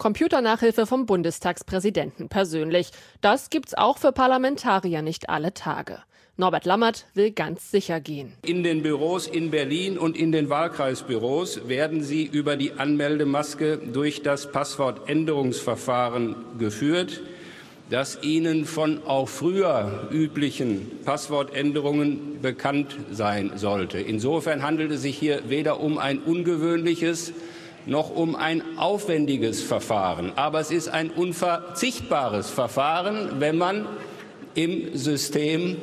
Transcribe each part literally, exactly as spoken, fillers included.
Computernachhilfe vom Bundestagspräsidenten persönlich. Das gibt's auch für Parlamentarier nicht alle Tage. Norbert Lammert will ganz sicher gehen. In den Büros in Berlin und in den Wahlkreisbüros werden Sie über die Anmeldemaske durch das Passwortänderungsverfahren geführt, das Ihnen von auch früher üblichen Passwortänderungen bekannt sein sollte. Insofern handelt es sich hier weder um ein ungewöhnliches noch um ein aufwendiges Verfahren. Aber es ist ein unverzichtbares Verfahren, wenn man im System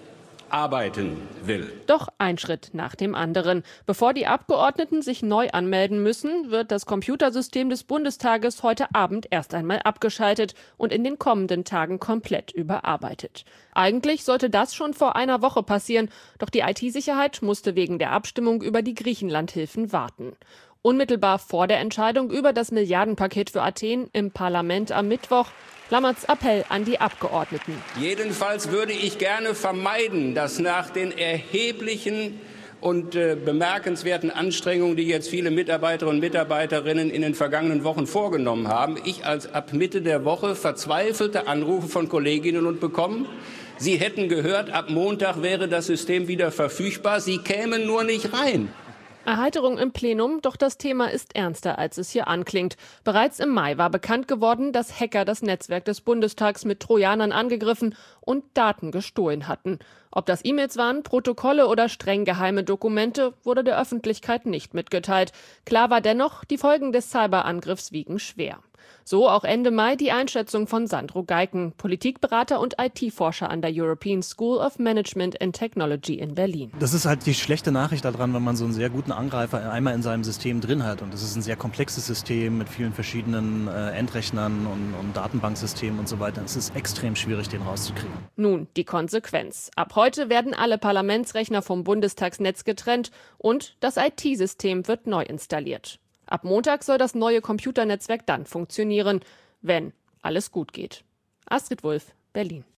arbeiten will. Doch ein Schritt nach dem anderen. Bevor die Abgeordneten sich neu anmelden müssen, wird das Computersystem des Bundestages heute Abend erst einmal abgeschaltet und in den kommenden Tagen komplett überarbeitet. Eigentlich sollte das schon vor einer Woche passieren, doch die I T-Sicherheit musste wegen der Abstimmung über die Griechenland-Hilfen warten. Unmittelbar vor der Entscheidung über das Milliardenpaket für Athen im Parlament am Mittwoch Lammerts Appell an die Abgeordneten. Jedenfalls würde ich gerne vermeiden, dass nach den erheblichen und äh, bemerkenswerten Anstrengungen, die jetzt viele Mitarbeiterinnen und Mitarbeiterinnen in den vergangenen Wochen vorgenommen haben, ich als ab Mitte der Woche verzweifelte Anrufe von Kolleginnen und bekommen. Sie hätten gehört, ab Montag wäre das System wieder verfügbar. Sie kämen nur nicht rein. Erheiterung im Plenum, doch das Thema ist ernster, als es hier anklingt. Bereits im Mai war bekannt geworden, dass Hacker das Netzwerk des Bundestags mit Trojanern angegriffen und Daten gestohlen hatten. Ob das E-Mails waren, Protokolle oder streng geheime Dokumente, wurde der Öffentlichkeit nicht mitgeteilt. Klar war dennoch, die Folgen des Cyberangriffs wiegen schwer. So auch Ende Mai die Einschätzung von Sandro Geiken, Politikberater und I T-Forscher an der European School of Management and Technology in Berlin. Das ist halt die schlechte Nachricht daran, wenn man so einen sehr guten Angreifer einmal in seinem System drin hat. Und das ist ein sehr komplexes System mit vielen verschiedenen äh, Endrechnern und, und Datenbanksystemen und so weiter. Es ist extrem schwierig, den rauszukriegen. Nun die Konsequenz. Ab heute werden alle Parlamentsrechner vom Bundestagsnetz getrennt und das I T-System wird neu installiert. Ab Montag soll das neue Computernetzwerk dann funktionieren, wenn alles gut geht. Astrid Wulff, Berlin.